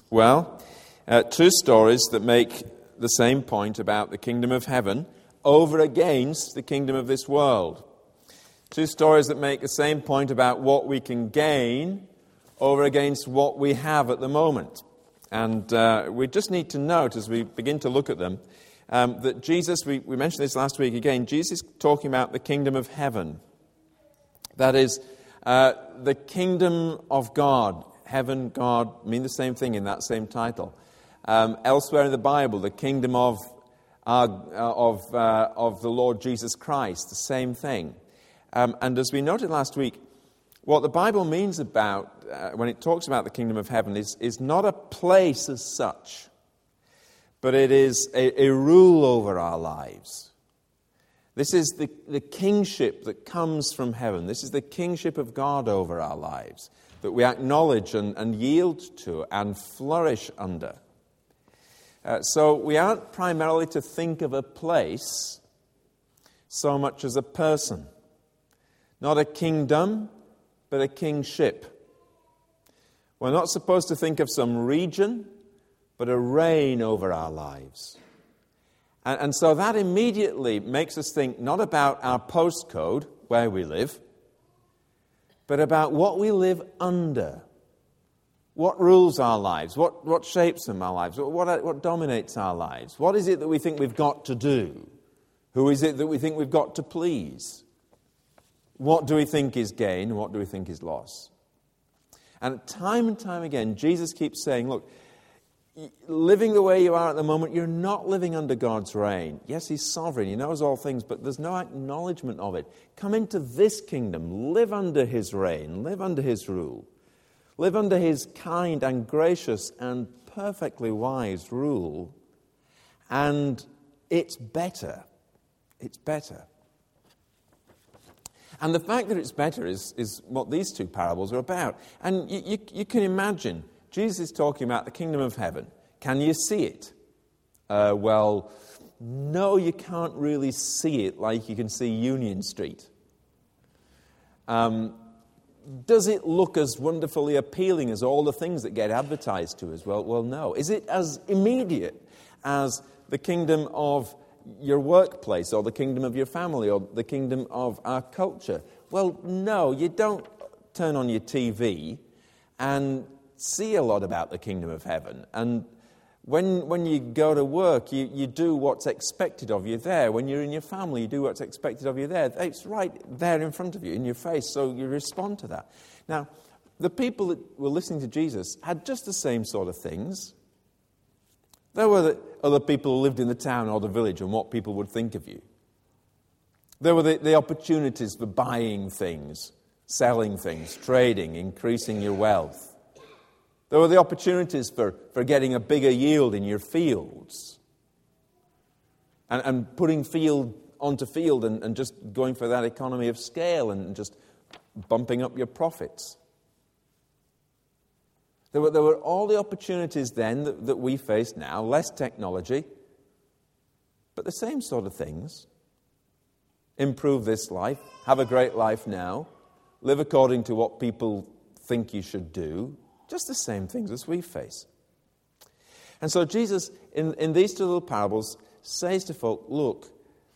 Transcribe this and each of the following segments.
Well, two stories that make the same point about the kingdom of heaven over against the kingdom of this world. Two stories that make the same point about what we can gain over against what we have at the moment. And we just need to note as we begin to look at them that Jesus, we mentioned this last week again, Jesus is talking about the kingdom of heaven. That is, the kingdom of God. Heaven, God mean the same thing in that same title. Elsewhere in the Bible, the kingdom of the Lord Jesus Christ, the same thing. And as we noted last week, what the Bible means about, when it talks about the kingdom of heaven, is not a place as such, but it is a rule over our lives. This is the kingship that comes from heaven. This is the kingship of God over our lives that we acknowledge and yield to and flourish under. So we aren't primarily to think of a place so much as a person. Not a kingdom, but a kingship. We're not supposed to think of some region, but a reign over our lives. And so that immediately makes us think not about our postcode, where we live, but about what we live under. What rules our lives? What shapes them our lives? What dominates our lives? What is it that we think we've got to do? Who is it that we think we've got to please? What do we think is gain? What do we think is loss? And time again, Jesus keeps saying, look, living the way you are at the moment, you're not living under God's reign. Yes, He's sovereign. He knows all things, but there's no acknowledgement of it. Come into this kingdom. Live under His reign. Live under His rule. Live under His kind and gracious and perfectly wise rule. And it's better. It's better. And the fact that it's better is what these two parables are about. And you can imagine, Jesus is talking about the kingdom of heaven. Can you see it? Well, no, you can't really see it like you can see Union Street. Does it look as wonderfully appealing as all the things that get advertised to us? Well, no. Is it as immediate as the kingdom of your workplace or the kingdom of your family or the kingdom of our culture? Well, no, you don't turn on your TV and see a lot about the kingdom of heaven. And when you go to work, you do what's expected of you there. When you're in your family, you do what's expected of you there. It's right there in front of you, in your face, so you respond to that. Now, the people that were listening to Jesus had just the same sort of things. There were the other people who lived in the town or the village and what people would think of you. There were the opportunities for buying things, selling things, trading, increasing your wealth. There were the opportunities for getting a bigger yield in your fields and putting field onto field and just going for that economy of scale and just bumping up your profits. There were all the opportunities then that we face now, less technology, but the same sort of things. Improve this life, have a great life now, live according to what people think you should do, just the same things as we face. And so Jesus, in these two little parables, says to folk, look,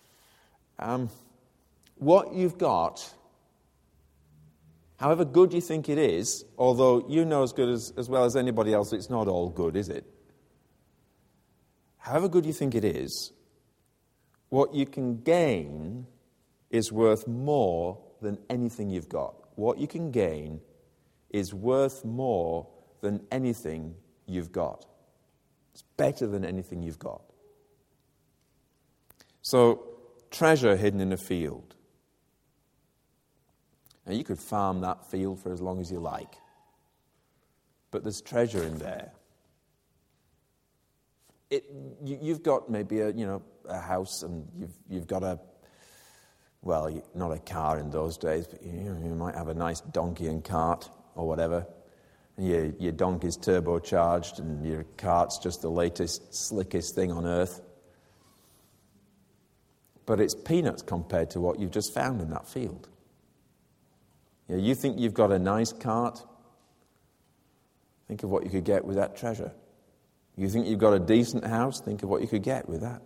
what you've got, however good you think it is, although you know as good as well as anybody else, it's not all good, is it? However good you think it is, what you can gain is worth more than anything you've got. What you can gain is worth more than anything you've got. It's better than anything you've got. So, treasure hidden in a field. Now, you could farm that field for as long as you like, but there's treasure in there. You've got maybe a house, and you've got not a car in those days, but you might have a nice donkey and cart or whatever. And your donkey's turbocharged, and your cart's just the latest, slickest thing on earth. But it's peanuts compared to what you've just found in that field. You think you've got a nice cart, Think of what you could get with that treasure. You think you've got a decent house? Think of what you could get with that.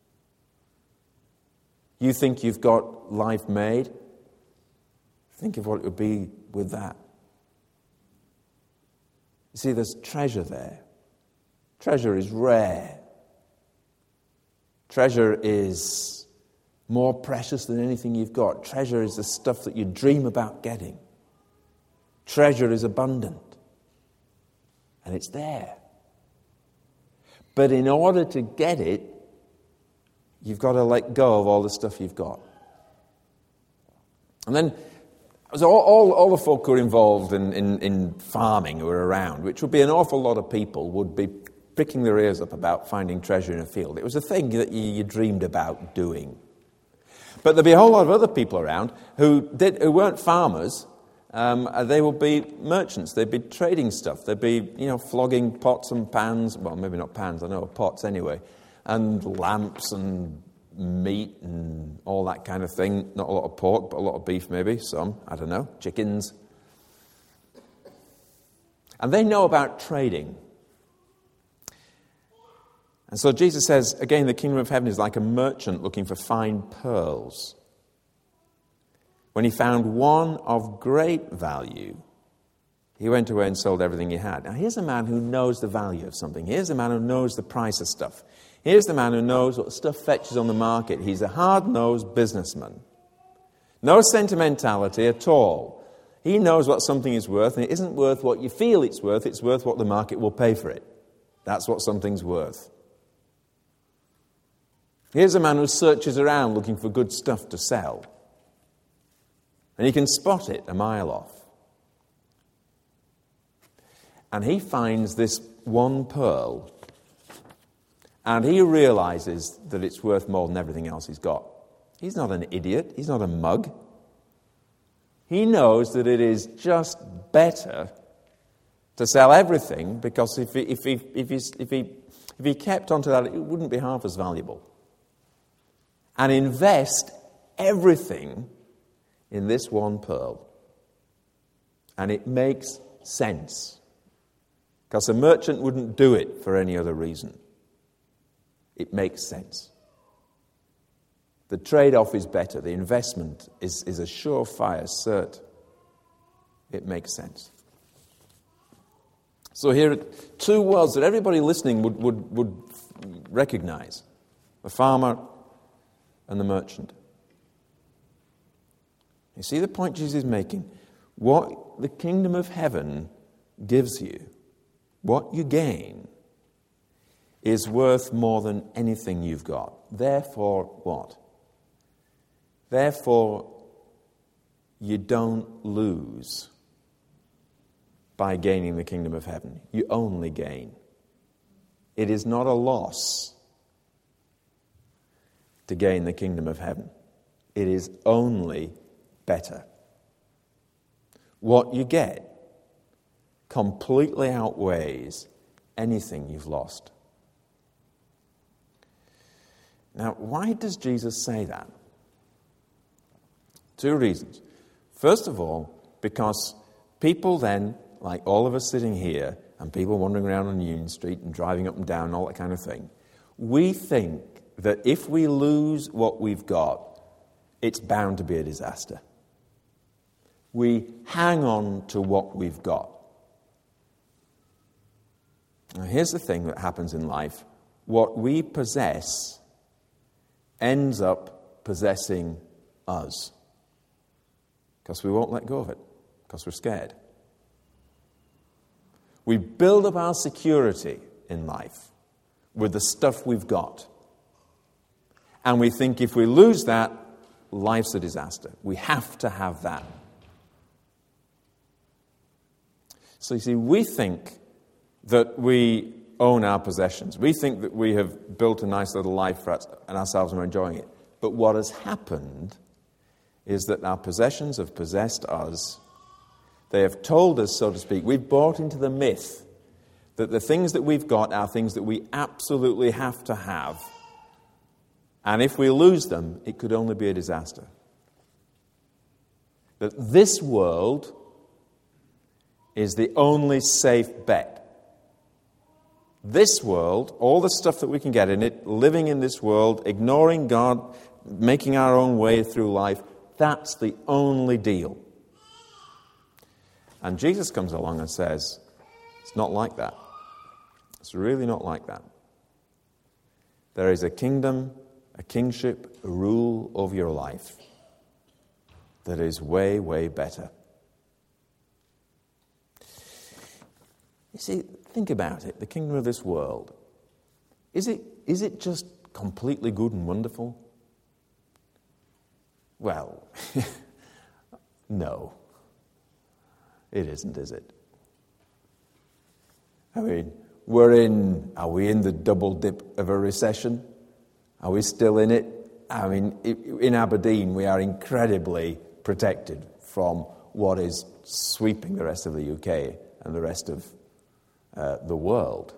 You think you've got life made? Think of what it would be with that. You see, there's treasure there. Treasure is rare. Treasure is more precious than anything you've got. Treasure is the stuff that you dream about getting. Treasure is abundant. And it's there. But in order to get it, you've got to let go of all the stuff you've got. And then, so all the folk who are involved in farming who are around, which would be an awful lot of people, would be pricking their ears up about finding treasure in a field. It was a thing that you dreamed about doing. But there'd be a whole lot of other people around who weren't farmers. They would be merchants. They'd be trading stuff. They'd be, flogging pots and pans. Well, maybe not pans, I know, pots anyway. And lamps and meat and all that kind of thing. Not a lot of pork, but a lot of beef maybe. Some, I don't know, chickens. And they know about trading. And so Jesus says, again, the kingdom of heaven is like a merchant looking for fine pearls. When he found one of great value, he went away and sold everything he had. Now, here's a man who knows the value of something. Here's a man who knows the price of stuff. Here's the man who knows what stuff fetches on the market. He's a hard-nosed businessman. No sentimentality at all. He knows what something is worth, and it isn't worth what you feel it's worth what the market will pay for it. That's what something's worth. Here's a man who searches around looking for good stuff to sell. And he can spot it a mile off. And he finds this one pearl, and he realizes that it's worth more than everything else he's got. He's not an idiot. He's not a mug. He knows that it is just better to sell everything, because if he kept onto that, it wouldn't be half as valuable. And invest everything in this one pearl. And it makes sense. Because a merchant wouldn't do it for any other reason. It makes sense. The trade-off is better. The investment is a surefire cert. It makes sense. So here are two worlds that everybody listening would recognize. The farmer and the merchant. You see the point Jesus is making? What the kingdom of heaven gives you, what you gain, is worth more than anything you've got. Therefore, what? Therefore, you don't lose by gaining the kingdom of heaven. You only gain. It is not a loss to gain the kingdom of heaven. It is only better. What you get completely outweighs anything you've lost. Now, why does Jesus say that? Two reasons. First of all, because people then, like all of us sitting here, and people wandering around on Union Street and driving up and down, all that kind of thing, we think that if we lose what we've got, it's bound to be a disaster. We hang on to what we've got. Now, here's the thing that happens in life. What we possess ends up possessing us. Because we won't let go of it. Because we're scared. We build up our security in life with the stuff we've got. And we think if we lose that, life's a disaster. We have to have that. So you see, we think that we own our possessions. We think that we have built a nice little life for us and ourselves and we're enjoying it. But what has happened is that our possessions have possessed us. They have told us, so to speak, we've bought into the myth that the things that we've got are things that we absolutely have to have. And if we lose them, it could only be a disaster. That this world is the only safe bet. this world, all the stuff that we can get in it, living in this world, ignoring God, making our own way through life, that's the only deal. And Jesus comes along and says, it's not like that. It's really not like that. There is a kingdom, a kingship, a rule over your life that is way, way better. You see, think about it. The kingdom of this world. Is it just completely good and wonderful? Well, no. It isn't, is it? I mean, are we in the double dip of a recession? Are we still in it? I mean, in Aberdeen, we are incredibly protected from what is sweeping the rest of the UK and the rest of the world.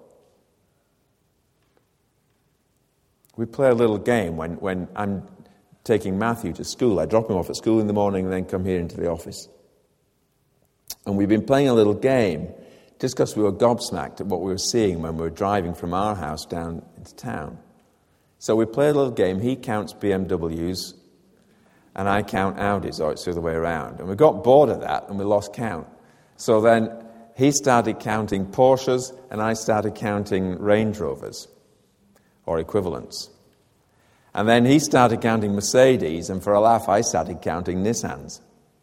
We play a little game when I'm taking Matthew to school. I drop him off at school in the morning and then come here into the office. And we've been playing a little game just because we were gobsmacked at what we were seeing when we were driving from our house down into town. So we play a little game. He counts BMWs and I count Audis, or it's the other way around. And we got bored of that and we lost count. So then he started counting Porsches and I started counting Range Rovers or equivalents. And then he started counting Mercedes, and for a laugh I started counting Nissans.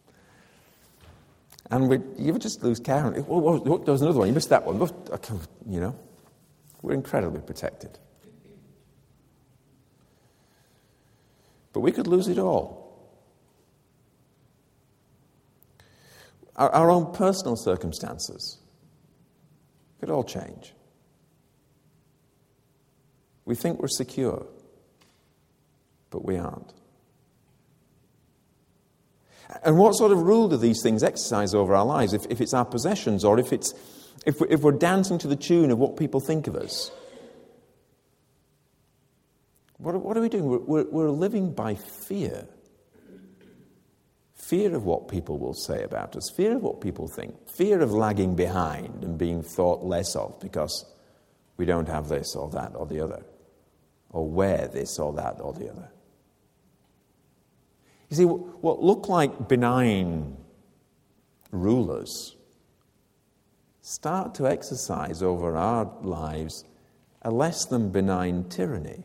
And you would just lose count. Oh, there was another one. You missed that one. You know, we're incredibly protected. But we could lose it all. Our own personal circumstances could all change. We think we're secure, but we aren't. And what sort of rule do these things exercise over our lives? If it's our possessions, or if we're dancing to the tune of what people think of us? What are we doing? We're living by fear. Fear of what people will say about us. Fear of what people think. Fear of lagging behind and being thought less of because we don't have this or that or the other, or wear this or that or the other. You see, what look like benign rulers start to exercise over our lives a less than benign tyranny.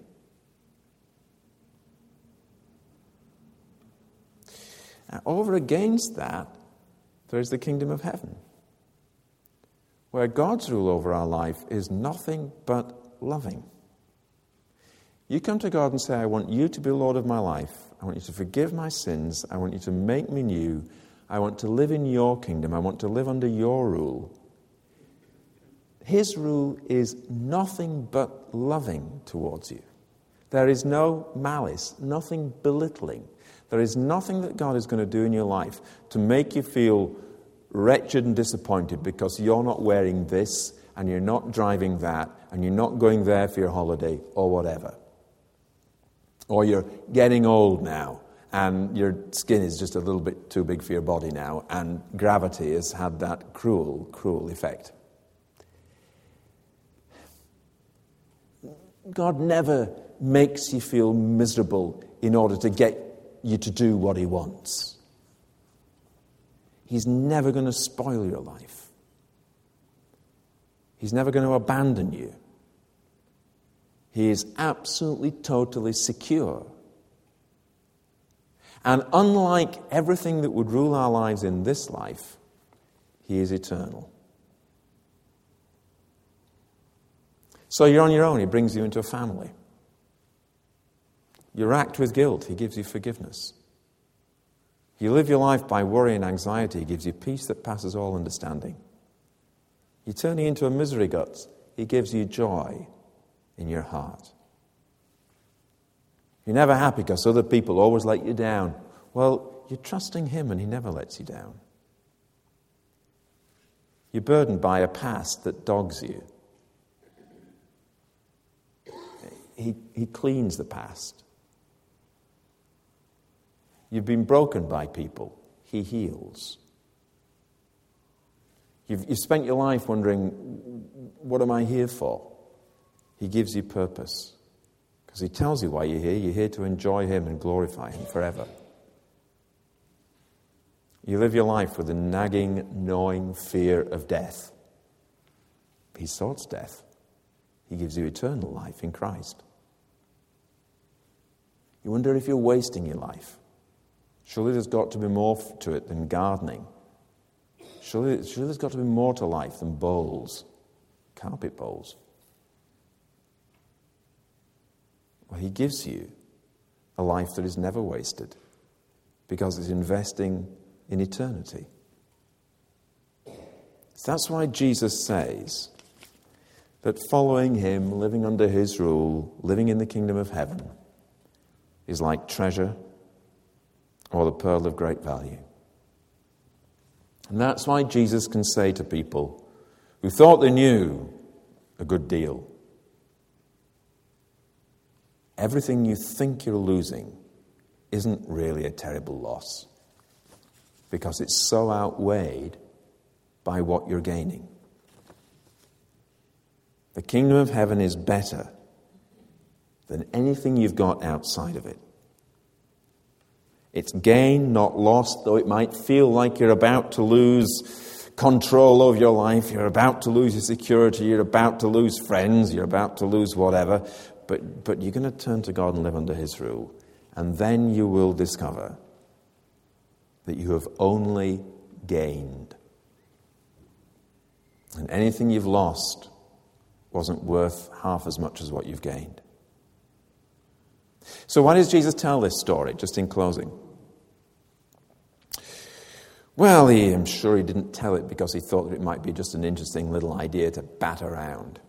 Now, over against that, there is the kingdom of heaven, where God's rule over our life is nothing but loving. You come to God and say, I want you to be Lord of my life. I want you to forgive my sins. I want you to make me new. I want to live in your kingdom. I want to live under your rule. His rule is nothing but loving towards you. There is no malice, nothing belittling. There is nothing that God is going to do in your life to make you feel wretched and disappointed because you're not wearing this and you're not driving that and you're not going there for your holiday or whatever. Or you're getting old now and your skin is just a little bit too big for your body now and gravity has had that cruel, cruel effect. God never makes you feel miserable in order to get you to do what he wants. He's never going to spoil your life. He's never going to abandon you. He is absolutely, totally secure. And unlike everything that would rule our lives in this life, he is eternal. So you're on your own. He brings you into a family. You racked with guilt. He gives you forgiveness. You live your life by worry and anxiety. He gives you peace that passes all understanding. You're turning into a misery guts. He gives you joy in your heart. You're never happy because other people always let you down. Well, you're trusting him and he never lets you down. You're burdened by a past that dogs you. He cleans the past. You've been broken by people. He heals. You've spent your life wondering, what am I here for? He gives you purpose. Because he tells you why you're here. You're here to enjoy him and glorify him forever. You live your life with a nagging, gnawing fear of death. He sorts death. He gives you eternal life in Christ. You wonder if you're wasting your life. Surely there's got to be more to it than gardening. Surely there's got to be more to life than bowls, carpet bowls. Well, he gives you a life that is never wasted because it's investing in eternity. So that's why Jesus says that following him, living under his rule, living in the kingdom of heaven, is like treasure or the pearl of great value. And that's why Jesus can say to people who thought they knew a good deal, everything you think you're losing isn't really a terrible loss because it's so outweighed by what you're gaining. The kingdom of heaven is better than anything you've got outside of it. It's gain, not loss, though it might feel like you're about to lose control of your life, you're about to lose your security, you're about to lose friends, you're about to lose whatever, but you're going to turn to God and live under his rule. And then you will discover that you have only gained. And anything you've lost wasn't worth half as much as what you've gained. So why does Jesus tell this story, just in closing? Well, I'm sure he didn't tell it because he thought that it might be just an interesting little idea to bat around.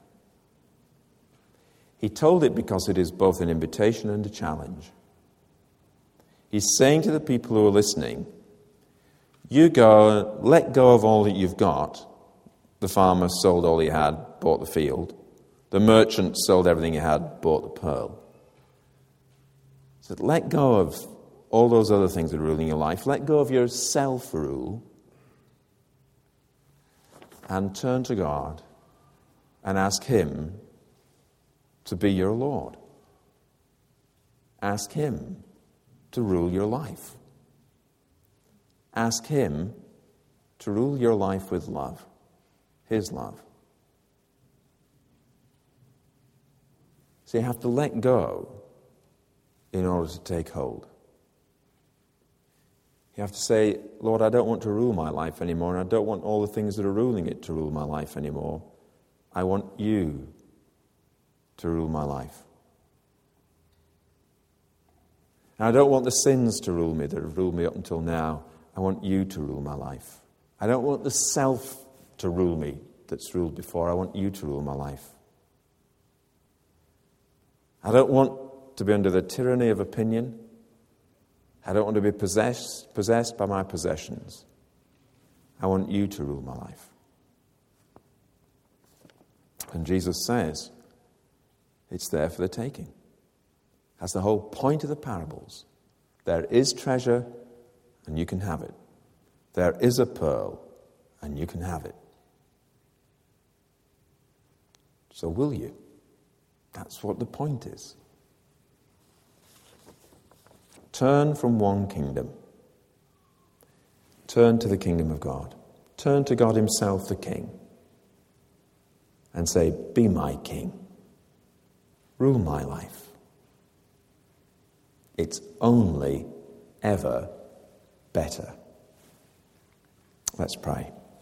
He told it because it is both an invitation and a challenge. He's saying to the people who are listening, you go, let go of all that you've got. The farmer sold all he had, bought the field. The merchant sold everything he had, bought the pearl. So let go of all those other things that are ruling your life. Let go of your self-rule and turn to God and ask him to be your Lord. Ask him to rule your life. Ask him to rule your life with love, his love. So you have to let go in order to take hold. You have to say, Lord, I don't want to rule my life anymore, and I don't want all the things that are ruling it to rule my life anymore. I want you to rule my life. And I don't want the sins to rule me that have ruled me up until now. I want you to rule my life. I don't want the self to rule me that's ruled before. I want you to rule my life. I don't want to be under the tyranny of opinion. I don't want to be possessed by my possessions. I want you to rule my life. And Jesus says, it's there for the taking. That's the whole point of the parables. There is treasure, and you can have it. There is a pearl, and you can have it. So will you? That's what the point is. Turn from one kingdom. Turn to the kingdom of God. Turn to God himself, the King. And say, be my king. Rule my life. It's only ever better. Let's pray.